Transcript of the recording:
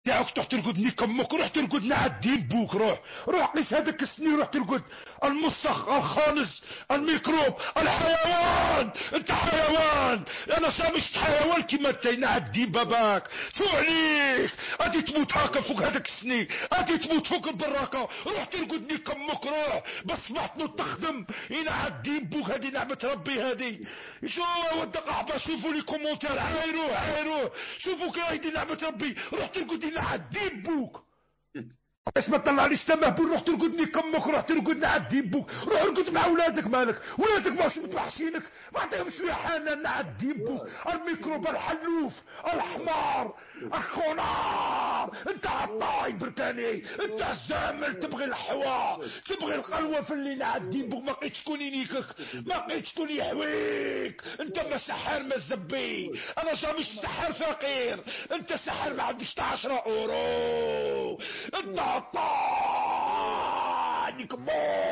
تاعك تروح ترقدني كمك، روح ترقدنا عالدين بوك، روح قيس هذاك السنين، روح ترقد المسخ الخانز الميكروب الحيوان. انت حيوان، انا سامشت حيوان كيما انت عالدين باباك. شو عليك ادي تموت هاكا فوق هذاك السنين، ادي تموت فوق البراكة، روح ترقدني كمك روح. بس ما تخدم هنا عالدين بوك، هذه نعمة ربي هذه. شو ودق احبا، شوفوا لي كومونتير، عايروه شوفوا كي هذه نعمة ربي. روح ترقدني عالدين بوك. اسمع طلع لي مهبول، روح ترقدني كمك، روح ترقدني عالدين بوك، روح ارقد مع ولادك. مالك ولادك ماشي متوحشينك؟ ما عطيهم شويه حنان عالدين بوك. الميكروب الحلوف الحمار الخنار، انت عطاي بركاني، انت الزامل تبغي الحوا، تبغي القلوه في الليل عالدين بوك. ما لقيت شكون ينيكك، ما لقيت شكون يحويك. انت ما سحار ما زبي، انا جاميش سحار فقير، انت سحار ما عندكش 10 اورو. انت عطاني كمون.